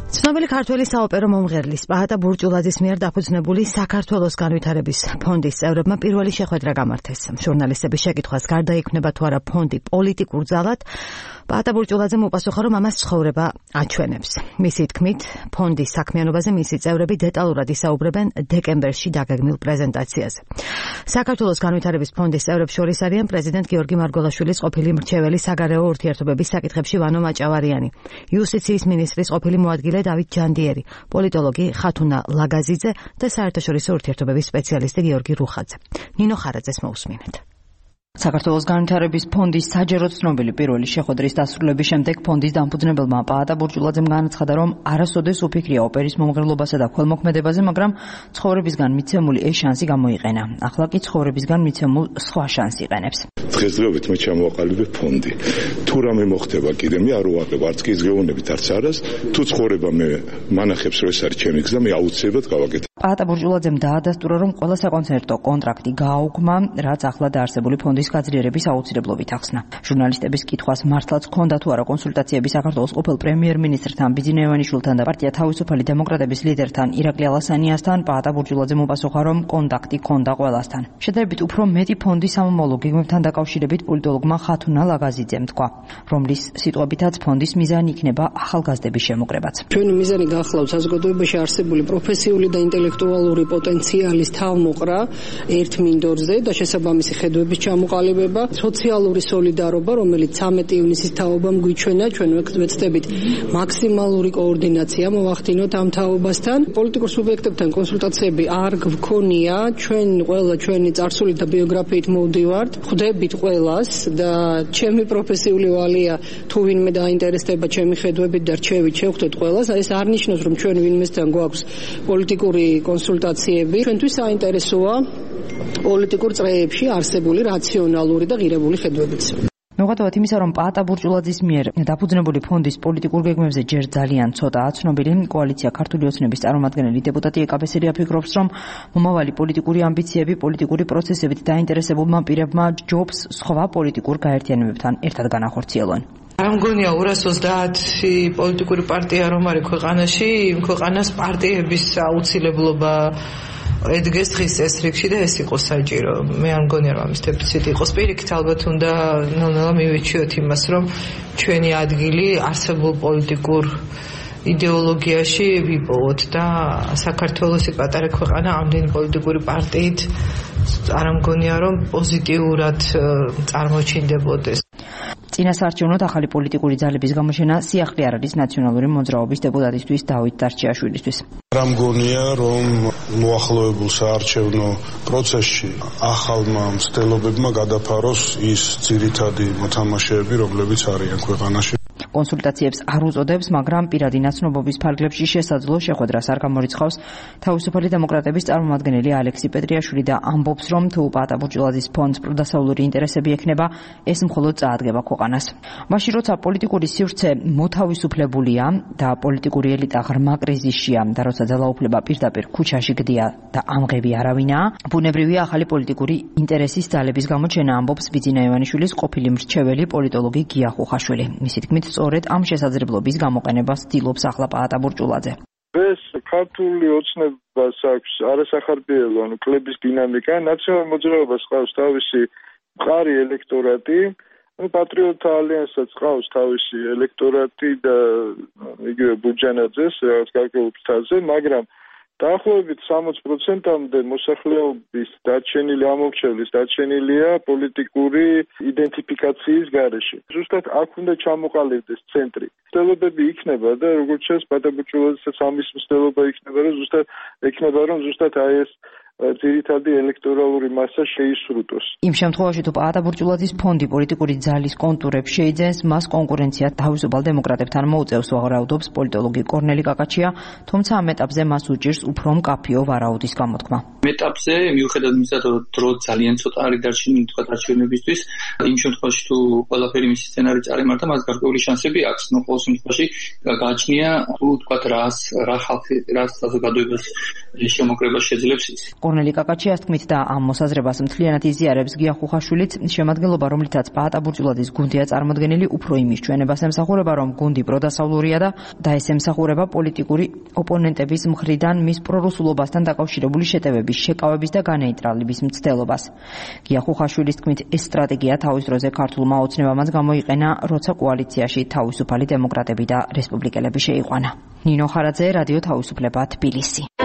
ცნობილი ქართველი საოპერო მომღერლის პაატა ბურჭულაძის მიერ დაფუძნებული საქართველოს განვითარების ფონდის წევრებმა პირველი შეხვედრა გამართეს. ჟურნალისტების შეკითხვას გარდა იქნება თუ არა ფონდი პოლიტიკურ ძალად, პაატა ბურჭულაძემ უპასუხა, რომ ამას ცხოვრება აჩვენებს. მისი თქმით, ფონდის საქმიანობაზე მისი წევრები დეტალურად ისაუბრებენ დეკემბერში დაგეგმილ პრეზენტაციაზე. საქართველოს განვითარების ფონდის წევრებს შორის არიან პრეზიდენტ გიორგი მარგველაშვილის ყოფილი მრჩეველი საგარეო ურთიერთობების საკითხებში ვანო მაჭავარიანი, იუსტიციის მინისტრის ყოფილი მოადგილე დავით ჯანდიერი, პოლიტოლოგი ხათუნა ლაგაზიძე და საერთაშორისო ურთიერთობების სპეციალისტი გიორგი რუხაძე. ნინო ხარაძეს მოусმინეთ. საქართველოს განვითარების ფონდის საჯარო ცნობილი პირველი შეხვედრის დასრულების შემდეგ ფონდის დამფუძნებელმა პაატა ბურჭულაძემ განაცხადა, რომ არასოდეს უფიქრია ოპერის მომღერლობასა და ქველმოქმედებაზე, მაგრამ ცხოვრებისგან მიცემული ეს შანსი გამოიყენა. ახლა კი ცხოვრებისგან მიცემულ სხვა შანსს იყენებს. დღესდღეობით მე ჩამოვაყალიბე ფონდი. თუ რამე მოხდება კიდე მე არ ვუყებ არც კი ზღეონებით არც არას, თუ ცხოვრება მე მანახებს რომ ეს არის ჩემი გზა, მე აუცილებლად გავაკეთებ. პაატა ბურჭულაძემ დაადასტურა, რომ ყველა საკონცერტო კონტრაქტი გააუქმა, რაც ახლა დაარსებული ფონდის გაძლიერების აუცილებლობით ახსნა. ჟურნალისტების კითხვას მართლაც ჰქონდა თუ არა კონსულტაციები საქართველოს ყოფილ პრემიერ-მინისტრთან ბიძინა ივანიშვილთან და პარტია თავისუფალი დემოკრატების ლიდერთან ირაკლი ალასანიასთან, პაატა ბურჭულაძემ უპასუხა, რომ კონტაქტი ჰქონდა ყველასთან. შედარებით უფრო მეტი ფონდის სამომავლო გეგმებთან დაკავშირებით პოლიტოლოგმა ხათუნა ლაგაზიძემ თქვა, რომლის სიტყვებითაც ფონდის მიზანი იქნება ახალგაზრდების შემოკრებაც. ჩვენი მიზანი გახლავთ საზოგადოებაში არსებული პროფესიული და ინტელექტუალური პოტენციალის თავმოყრა ერთ მინდორზე და შესაბამისი ხედვების ჩამოყალიბება, სოციალური სოლიდარობა, რომელიც 13 ივნისის თაობამ გვიჩვენა, ჩვენ ვეცდებით მაქსიმალური координация მოვახდინოთ ამ თაობასთან. პოლიტიკურ სუბიექტებთან კონსულტაციები არ გვქონია, ჩვენ ყველა ჩვენი წარსული და ბიოგრაფიით მოვდივართ, ხვდებით ყველას და ჩემი პროფესიული ვალია თუ ვინმე დაინტერესდება ჩემი ხედვებით და რჩევით შევხვდეთ ყველას, ეს არ ნიშნავს, რომ ჩვენ ვინმესთან გვაქვს პოლიტიკური კონსულტაციები. ჩვენთვის საინტერესოა პოლიტიკურ წრეებში არსებული რაციონალური და ღირებული ხედვებიც. მოგადავთ იმისა, რომ პაატა ბურჭულაძის მიერ დაფუძნებული ფონდის პოლიტიკურ გეგმებზე ჯერ ძალიან ცოტაა ცნობილი. კოალიცია ქართული ოცნების წარმომადგენელი დეპუტატი ეკაბესელია ფიქრობს, რომ მომავალი პოლიტიკური ამბიციები პოლიტიკური პროცესებით დაინტერესებულმა პირებმა ჯობს სხვა პოლიტიკურ გაერთიანებებთან ერთად განახორციელონ. არ მგონია 230 პოლიტიკური პარტია რომ არის ქვეყანაში, იმ ქვეყანას პარტიების აუცილებლობა ედგეს დღის წესრიგში და ეს იყოს საჭირო. მე არ მგონია რომ ამის დეფიციტი იყოს. პირიქით ალბათ უნდა ნელ-ნელა მივიჩიოთ იმას, რომ ჩვენი ადგილი არსებულ პოლიტიკურ იდეოლოგიაში ვიპოვოთ და საქართველოსი პატარა ქვეყანა ამდენი პოლიტიკური პარტიით არ მგონია რომ პოზიტიურად წარმოჩინდებოდეს. წინასაარჩევნოდ ახალი პოლიტიკური ძალების გამოჩენა სიახლე არ არის ნაციონალური მოძრაობის დეპუტატისთვის დავით დარჩიაშვილისთვის. არ მგონია რომ მოახლოებულ საარჩევნო პროცესში ახალმა მცდელობებმა გადაფაროს ის ძირითადი მოთამაშეები, რომლებიც არიან ქვეყანაში. კონსულტაციებს არ უწოდებს, მაგრამ პირადი ნაცნობობის ფარგლებში შესაძლო შეხვედრას არ გამორიცხავს თავისუფალი დემოკრატების წარმომადგენელი ალექსი პეტრიაშვილი და ამბობს, რომ თუ პაატა ბურჭულაძის ფონდს პროდასავლური ინტერესები ექნება, ეს მხოლოდ წაადგება ქვეყანას. მაშინ როცა პოლიტიკური სივრცე მოთავისუფლებულია და პოლიტიკური ელიტა ღრმა კრიზისშია და როცა ძალაუფლება პირდაპირ ქუჩაში გდია და ამღები არავინაა, ბუნებრივია ახალი პოლიტიკური ინტერესის ძალების გამოჩენა, ამბობს ბიძინა ივანიშვილის ყოფილი მრჩეველი პოლიტოლოგი გია ხუხაშვილი. მისი თქმით, სწორედ ამ შესაძლებლობის გამოყენებას ცდილობს ახლა პაატა ბურჭულაძე. ეს ქართული ოცნებას აქვს არასახარბიელო კლების დინამიკა, ნაციონალურ მოძრაობას ყავს თავისი მყარი ელექტორატი, პატრიოტთა ალიანსსაც ყავს თავისი ელექტორატი და იგივე ბუჯანაძეს რაღაც გარკვეულ ფრთაზე, მაგრამ დაახლოებით 60%-მდე მოსახლეობის დარჩენილი ამორჩევლის დარჩენილია პოლიტიკური იდენტიფიკაციის გარეშე. ზუსტად აქ უნდა ჩამოყალიბდეს ცენტრი. მცდელობები იქნება და როგორც ჩანს პაატა ბურჭულაძესაც ამის მცდელობა იქნება, რომ ზუსტად აი ეს ძირითადი ელექტორალური მასა შეისრუტოს. იმ შემთხვევაში თუ პაატა ბურჭულაძის ფონდი პოლიტიკური ძალის კონტურებს შეიძენს, მას კონკურენცია თავისუფალ დემოკრატებთან მოუწევს, ვარაუდობს პოლიტოლოგი კორნელი კაკაჩია, თუმცა ამ ეტაპზე მას უჭირს უფრო მკაფიო ვარაუდის გამოთქმა. ეტაპზე მიუხედავად იმისა, რომ დრო ძალიან ცოტა არის დარჩენილი თქვათ არჩევნებისთვის, იმ შემთხვევაში თუ ყველაფერი მისი სცენარი წარიმართა, მას გარკვეული შანსები აქვს. ყოველ შემთხვევაში გააჩნია თუ თქვათ რა ხალხი რა საზოგადოებას შემოკრება შეძლებს ის. კორნელი კაკაჩიას თქმით და ამ მოსაზრებას მთლიანად იზიარებს გია ხუხაშვილიც, შემადგენლობა, რომლითაც პაატა ბურჭულაძის გუნდია წარმოდგენილი, უფრო იმის ჩვენებას ემსახურება, რომ გუნდი პროდასავლურია და ეს ემსახურება პოლიტიკური ოპონენტების მხრიდან მის პრორუსულობასთან დაკავშირებული შეტევების, შეკავების და განეიტრალების მცდელობას. გია ხუხაშვილის თქმით, ეს სტრატეგია თავის დროზე ქართულმა ოცნებამაც გამოიყენა, როცა კოალიციაში თავისუფალი დემოკრატები და რესპუბლიკელები შეიყვანა. ნინო ხარაძე, რადიო თავისუფლება, თბილისი.